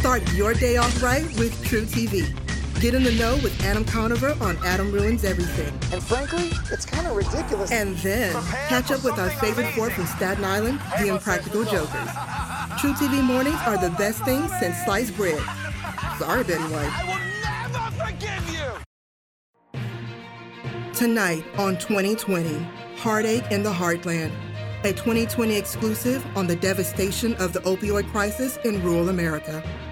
Start your day off right with True TV. Get in the know with Adam Conover on Adam Ruins Everything. And frankly, it's kind of ridiculous. And then catch up with our favorite four from Staten Island, the Impractical Jokers. True TV mornings are the best thing since sliced bread. Sorry, Betty White. I will never forgive you! Tonight on 2020, Heartache in the Heartland. A 2020 exclusive on the devastation of the opioid crisis in rural America.